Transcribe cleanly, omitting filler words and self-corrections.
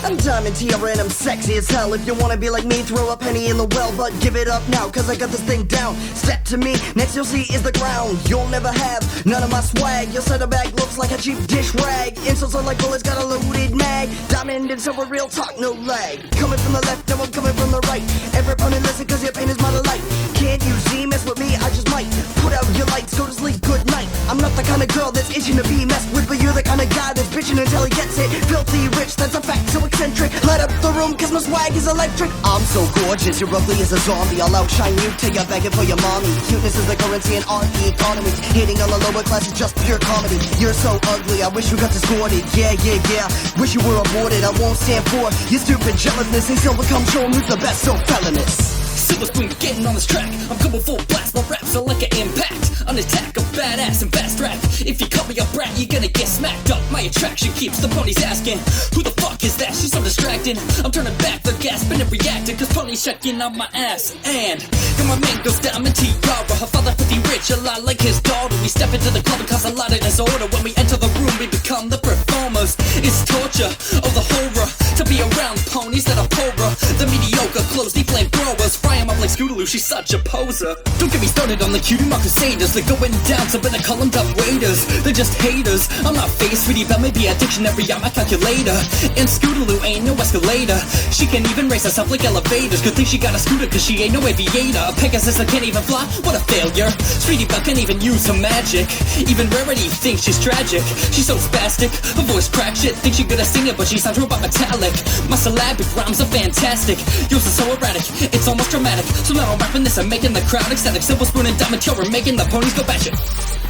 I'm Diamond Tiara and I'm sexy as hell. If you wanna be like me, throw a penny in the well, but give it up now, cause I got this thing down. Step to me, next you'll see is the ground. You'll never have none of my swag. Your center bag looks like a cheap dish rag. Insults are like bullets, got a loaded mag. Diamond and silver, real talk, no lag. Coming from the left, and I'm coming from the right. Every opponent listen, cause your pain is my delight. Can't you see, mess with me, I just might. Put out your lights, go to sleep, good night. I'm not the kind of girl that's itching to be messed with, but you're the kind of guy that's bitching until he gets it. Filthy rich, that's a fact, so eccentric. Light up the room, cause my swag is electric. I'm so gorgeous, you're ugly as a zombie. I'll outshine you till you're begging for your mommy. Cuteness is the currency and art the economy. Hating on the lower class is just pure comedy. You're so ugly, I wish you got distorted. Yeah, wish you were aborted. I won't stand for your stupid jealousness. And silver come show 'em who's the best, so felonious. Silver spoon getting on this track. I'm coming full blast, my raps are like an impact. On attack, I'm badass and fast rap. If you call me a brat, you're gonna get smacked up. My attraction keeps the ponies asking, who the fuck is that? She's so distracted. I'm turning back the gasping and reacting, cause ponies checking on my ass. And got my man goes Diamond Tiara. Her father pretty rich, a lot like his daughter. We step into the club and cause a lot of disorder. When we enter the room, we become the performers. It's torture, oh the horror, to be around ponies that are poorer. The mediocre clothes, the flame throwers. Fry 'em up like Scootaloo, she's such a poser. Don't get me started on the cutie mark crusaders. They're going down, so better call them dumb waiters. They're just haters, I'm not faced. Sweetie Belle may be a dictionary on my calculator. And Scootaloo ain't no escalator. She can't even raise herself like elevators. Good thing she got a scooter, cause she ain't no aviator. A Pegasus that can't even fly, what a failure. Sweetie Belle can't even use her magic. Even Rarity thinks she's tragic. She's so spastic, her voice crack shit. Thinks she good at singing, but she sounds robot metallic. My syllabic rhymes are fantastic. Yours is so erratic, it's almost dramatic. So now I'm rapping this and making the crowd ecstatic. Silver spoon and Diamond Tiara making the ponies go batshit.